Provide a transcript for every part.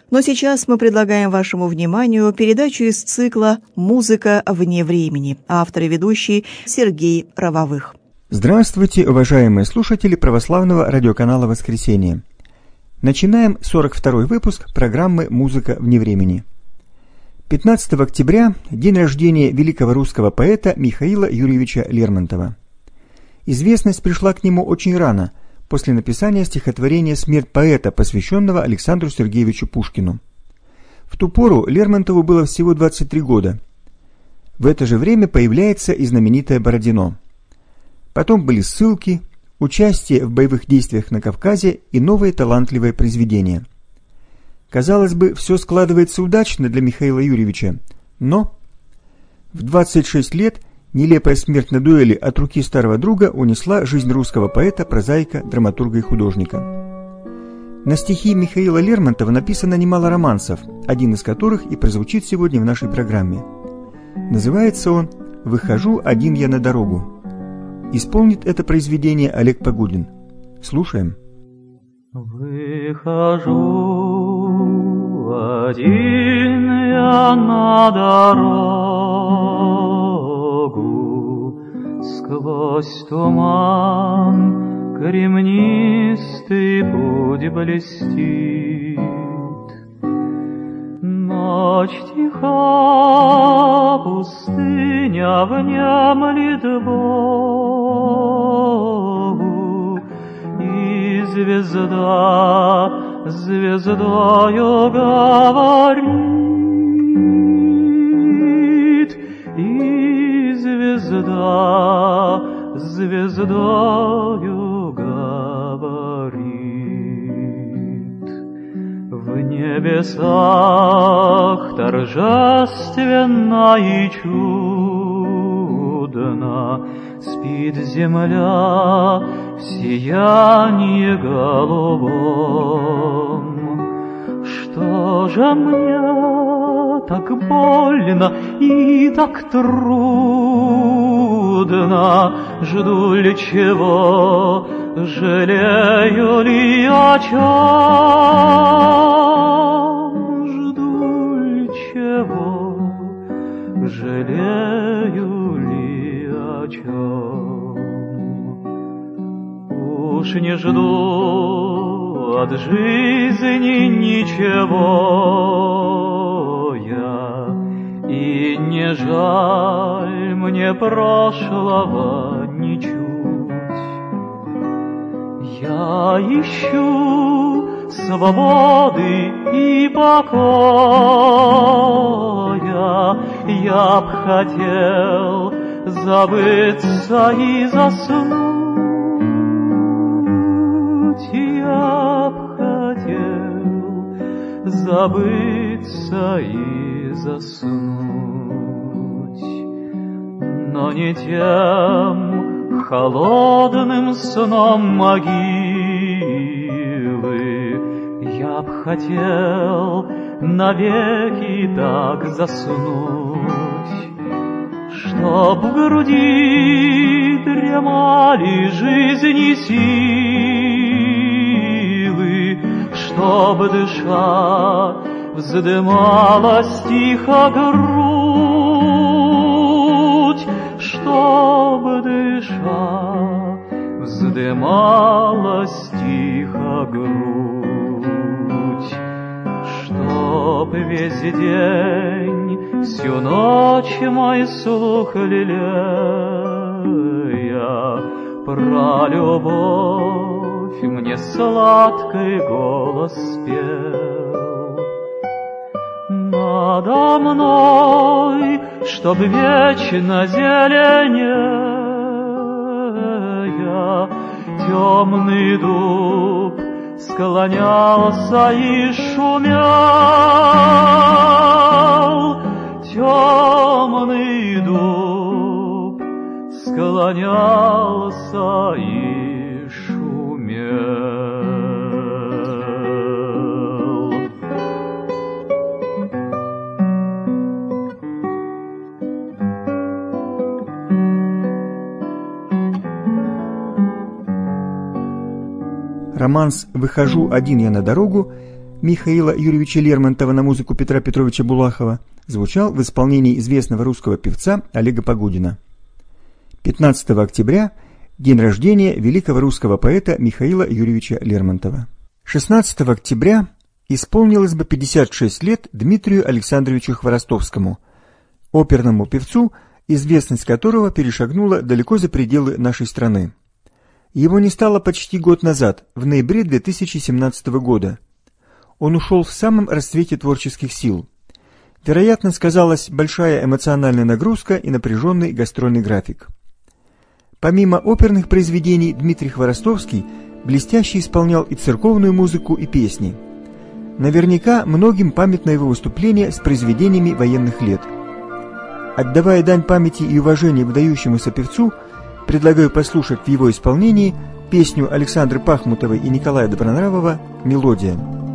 Но сейчас мы предлагаем вашему вниманию передачу из цикла «Музыка вне времени», автор и ведущий Сергей Рововых. Здравствуйте, уважаемые слушатели православного радиоканала «Воскресенье». Начинаем 42-й выпуск программы «Музыка вне времени». 15 октября – день рождения великого русского поэта Михаила Юрьевича Лермонтова. Известность пришла к нему очень рано, после написания стихотворения «Смерть поэта», посвященного Александру Сергеевичу Пушкину. В ту пору Лермонтову было всего 23 года. В это же время появляется и знаменитое «Бородино». Потом были ссылки, участие в боевых действиях на Кавказе и новые талантливые произведения. Казалось бы, все складывается удачно для Михаила Юрьевича, но в 26 лет нелепая смерть на дуэли от руки старого друга унесла жизнь русского поэта, прозаика, драматурга и художника. На стихи Михаила Лермонтова написано немало романсов, один из которых и прозвучит сегодня в нашей программе. Называется он «Выхожу один я на дорогу». Исполнит это произведение Олег Погудин. Слушаем. Выхожу один я на дорогу, сквозь туман кремнистый путь блестит. Ночь тиха, пустыня внемлет Богу, и звезда звездою говорит, и звезда звездою говорит. В небесах торжественно и чудно спит земля в сиянии голубом. Что же мне так больно и так трудно? Жду ли чего, жалею ли о чем? Жду ли чего, жалею ли о чем? Уж не жду от жизни ничего я, и не жаль мне прошлого ничуть. Я ищу свободы и покоя, я б хотел забыться и заснуть, я б хотел забыться и заснуть, но не тем холодным сном могилы я б хотел навеки так заснуть, чтоб в груди дремали жизни силы, чтоб дыша вздымалась тихо грудь, чтоб дыша вздымалась тихо грудь, чтоб весь день, всю ночь мой слух лелея про любовь мне сладкий голос пел. Надо мной, чтоб вечно зеленея, темный дуб склонялся и шумел. Темный дуб склонялся и шумел. Романс «Выхожу один я на дорогу» Михаила Юрьевича Лермонтова на музыку Петра Петровича Булахова звучал в исполнении известного русского певца Олега Погодина. 15 октября – день рождения великого русского поэта Михаила Юрьевича Лермонтова. 16 октября исполнилось бы 56 лет Дмитрию Александровичу Хворостовскому, оперному певцу, известность которого перешагнула далеко за пределы нашей страны. Его не стало почти год назад, в ноябре 2017 года. Он ушел в самом расцвете творческих сил. Вероятно, сказалась большая эмоциональная нагрузка и напряженный гастрольный график. Помимо оперных произведений, Дмитрий Хворостовский блестяще исполнял и церковную музыку, и песни. Наверняка многим памятно его выступление с произведениями военных лет. Отдавая дань памяти и уважению выдающемуся певцу, предлагаю послушать в его исполнении песню Александры Пахмутовой и Николая Добронравова «Мелодия».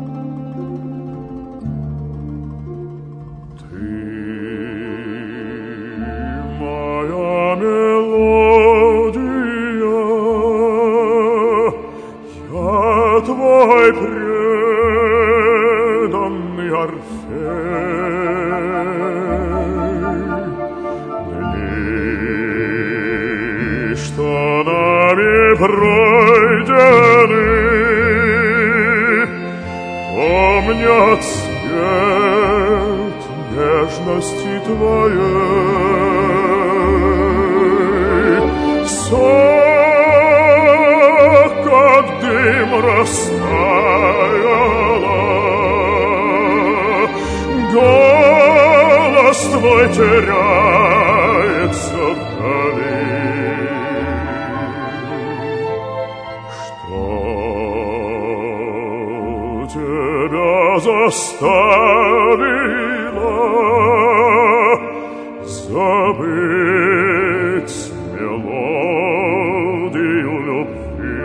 Твой преданный Орфей, дни, что нами пройдены, помнят свет нежности Твоей. Как дым растаяла, голос Твой теряется вдали. Что Тебя заставило забыть мелодию любви?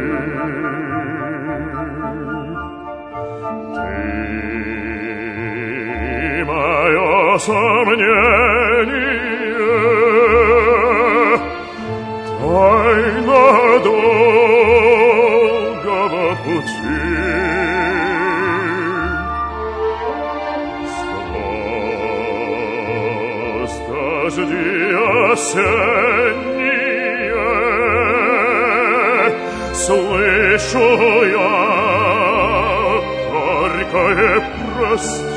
Сомнение, тайна долгого пути. Сквозь дожди осенние слышу я горькое прости.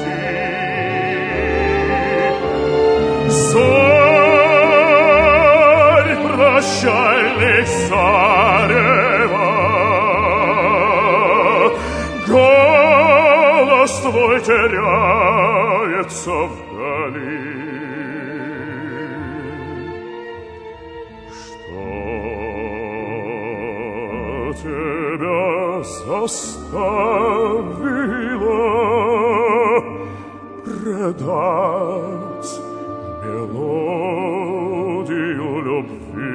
Соль прощальных зарева, голос Твой теряется вдали. Что Тебя заставило предать мелодию любви?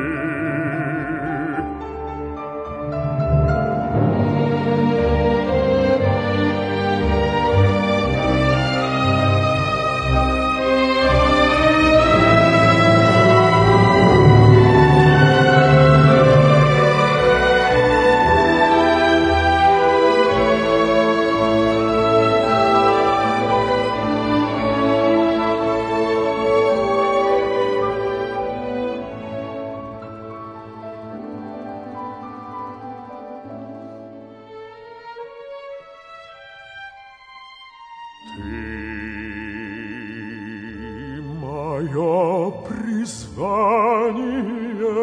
Мое призвание,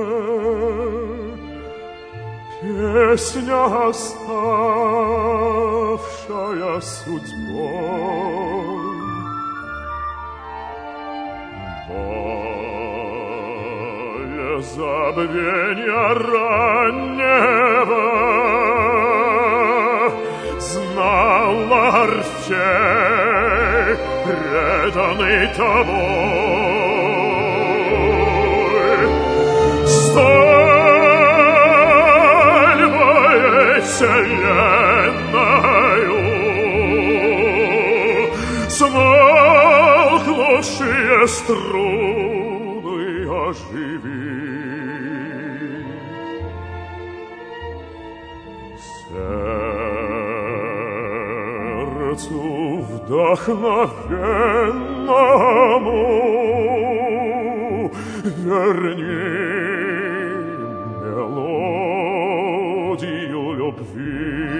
песня, оставшая судьбой, боль забвения раннего знала Орфей, преданный Тобой. Сталь моей вселенною смолкнувшие струны оживи. сердцу вдохновенному верни мелодию любви.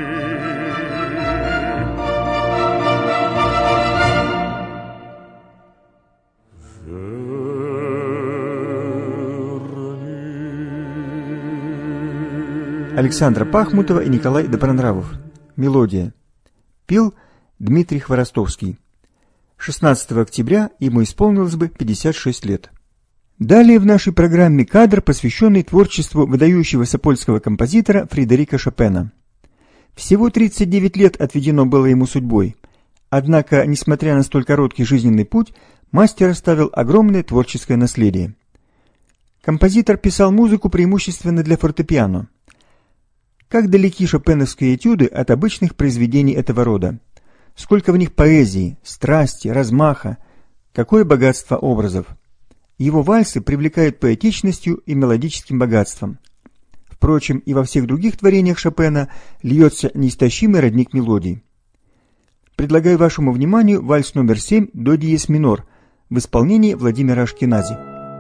Александра Пахмутова и Николай Добронравов. Мелодия. Пел Дмитрий Хворостовский. 16 октября ему исполнилось бы 56 лет. Далее в нашей программе кадр, посвященный творчеству выдающегося польского композитора Фредерика Шопена. Всего 39 лет отведено было ему судьбой. Однако, несмотря на столь короткий жизненный путь, мастер оставил огромное творческое наследие. Композитор писал музыку преимущественно для фортепиано. Как далеки шопеновские этюды от обычных произведений этого рода. Сколько в них поэзии, страсти, размаха, какое богатство образов. Его вальсы привлекают поэтичностью и мелодическим богатством. Впрочем, и во всех других творениях Шопена льется неистощимый родник мелодий. Предлагаю вашему вниманию вальс номер 7 до диез минор в исполнении Владимира Ашкенази.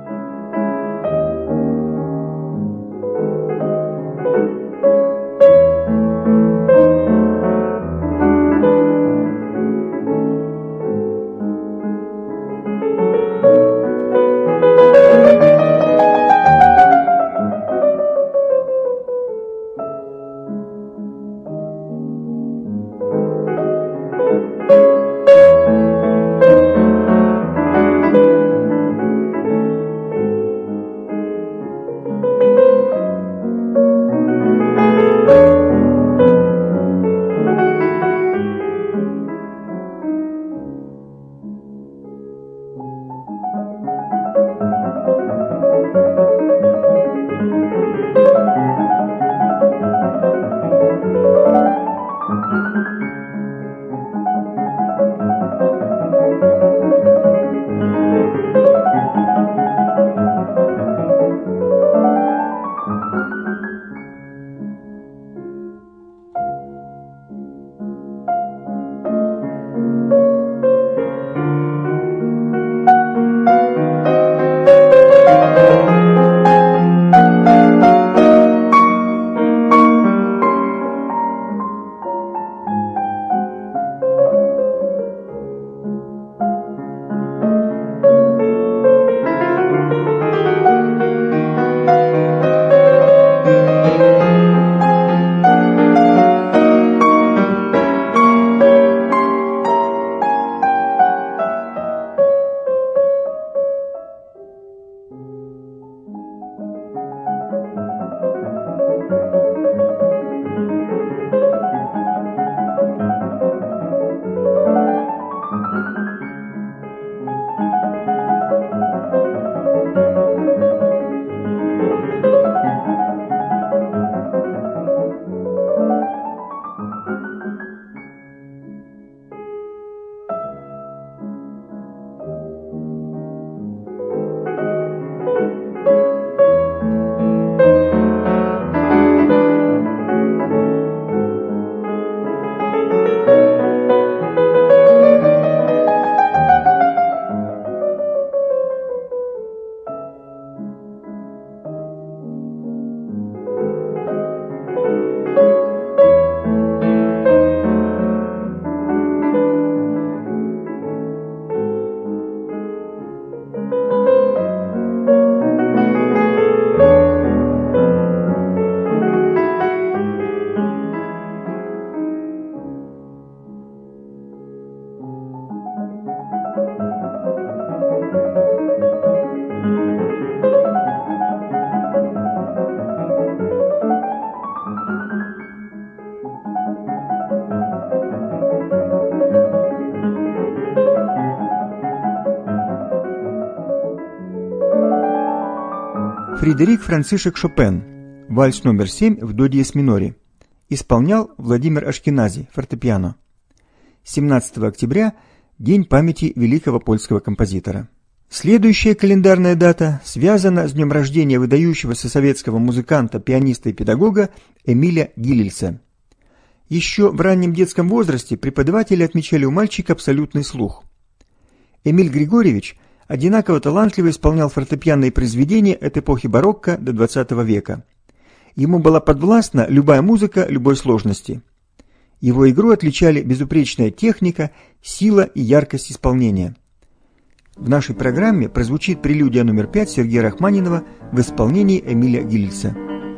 Фредерик Францишек Шопен. Вальс номер 7 в до диез миноре. Исполнял Владимир Ашкенази, фортепиано. 17 октября – День памяти великого польского композитора. Следующая календарная дата связана с днем рождения выдающегося советского музыканта, пианиста и педагога Эмиля Гилельса. Еще в раннем детском возрасте преподаватели отмечали у мальчика абсолютный слух. Эмиль Григорьевич одинаково талантливо исполнял фортепианные произведения от эпохи барокко до XX века. Ему была подвластна любая музыка любой сложности. Его игру отличали безупречная техника, сила и яркость исполнения. В нашей программе прозвучит прелюдия номер 5 Сергея Рахманинова в исполнении Эмиля Гилельса.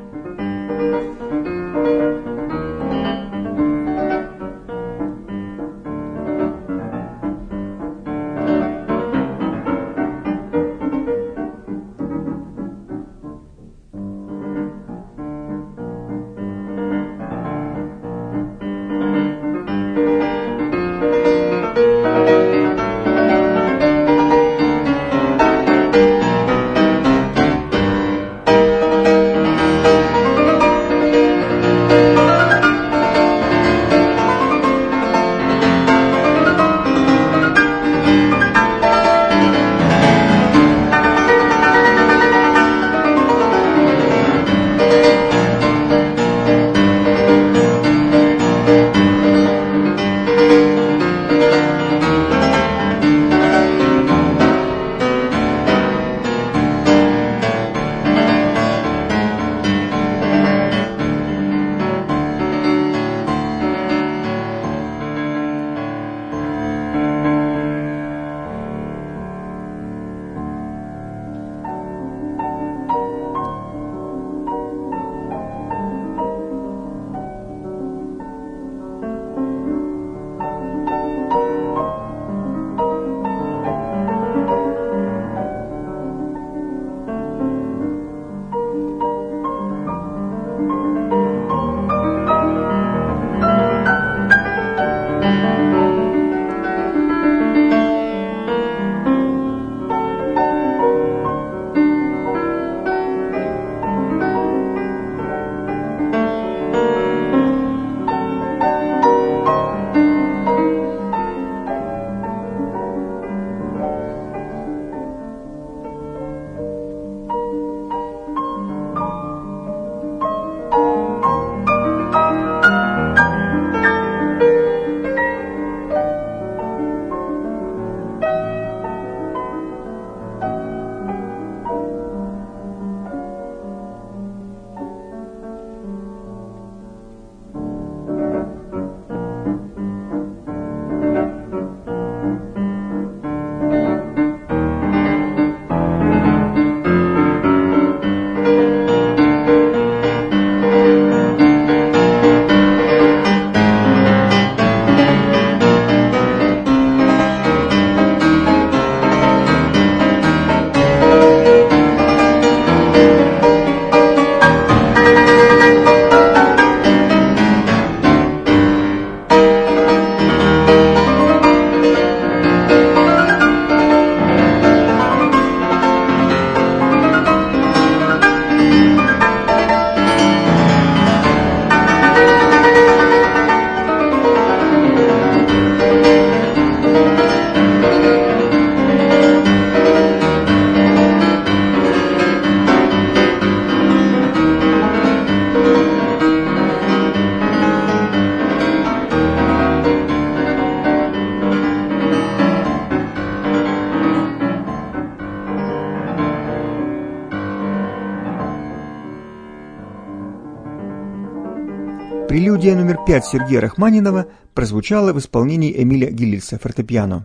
Прелюдия номер 5 Сергея Рахманинова прозвучала в исполнении Эмиля Гилельса, фортепиано.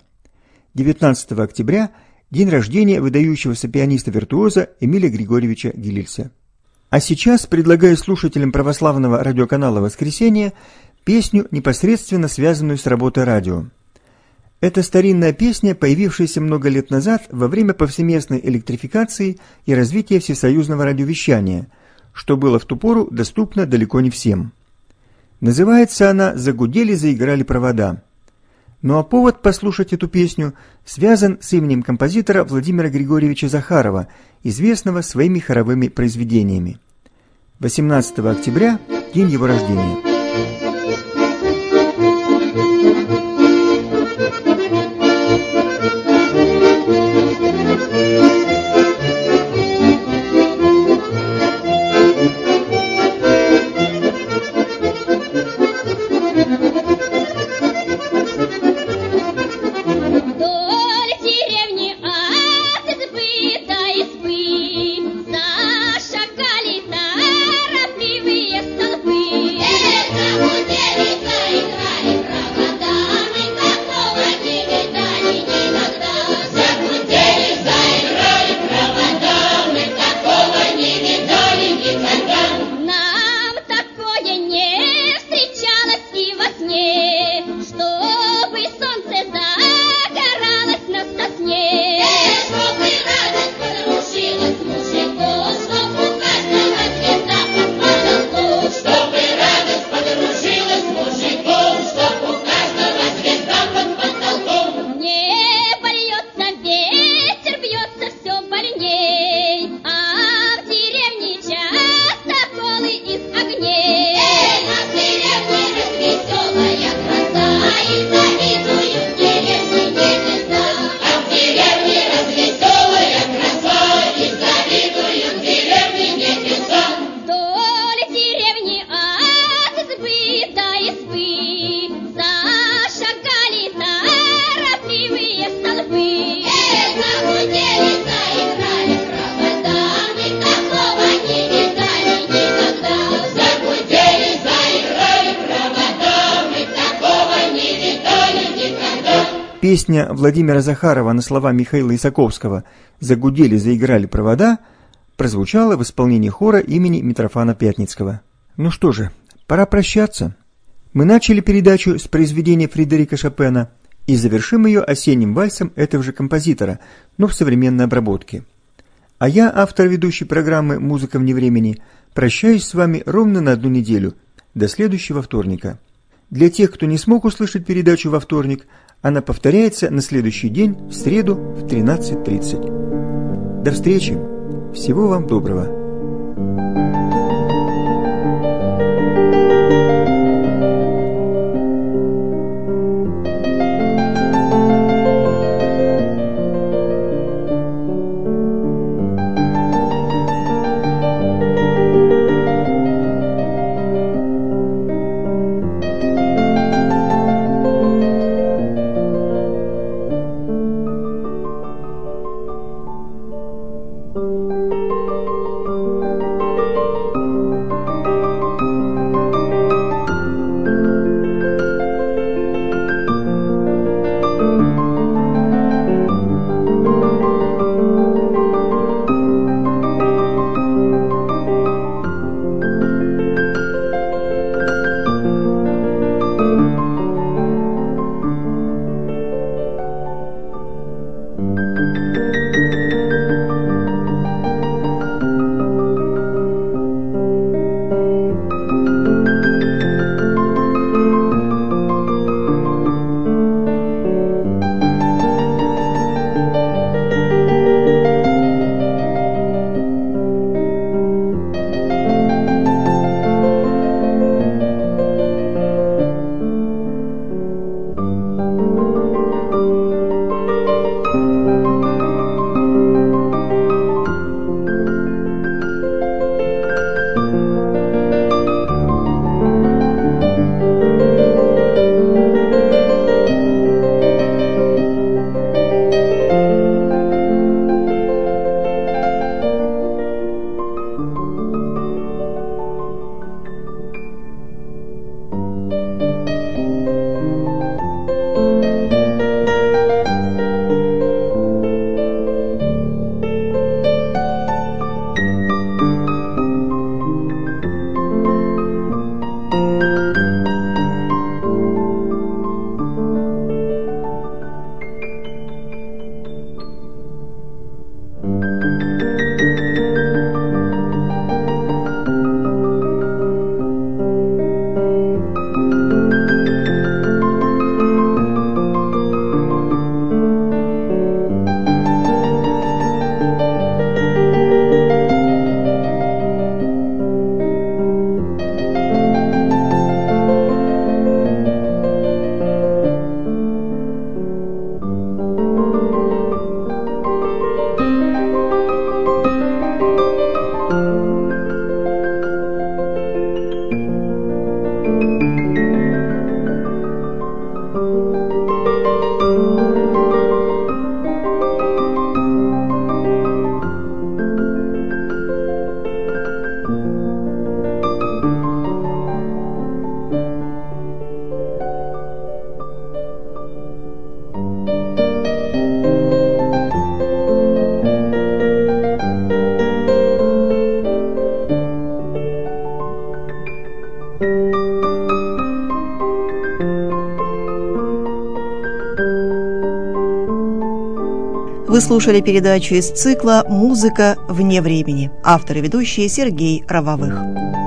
19 октября – день рождения выдающегося пианиста-виртуоза Эмиля Григорьевича Гилельса. А сейчас предлагаю слушателям православного радиоканала «Воскресенье» песню, непосредственно связанную с работой радио. Это старинная песня, появившаяся много лет назад во время повсеместной электрификации и развития всесоюзного радиовещания, что было в ту пору доступно далеко не всем. Называется она «Загудели, заиграли провода». Ну а повод послушать эту песню связан с именем композитора Владимира Григорьевича Захарова, известного своими хоровыми произведениями. 18 октября – день его рождения. песня Владимира Захарова на слова Михаила Исаковского «Загудели, заиграли провода» прозвучала в исполнении хора имени Митрофана Пятницкого. Ну что же, пора прощаться. Мы начали передачу с произведения Фредерика Шопена и завершим ее осенним вальсом этого же композитора, но в современной обработке. А я, автор ведущей программы «Музыка вне времени», прощаюсь с вами ровно на 1 неделю, до следующего вторника. Для тех, кто не смог услышать передачу во вторник, она повторяется на следующий день, в среду, в 13:30. До встречи! Всего вам доброго! Вы слушали передачу из цикла «Музыка вне времени». Автор и ведущий Сергей Равовых.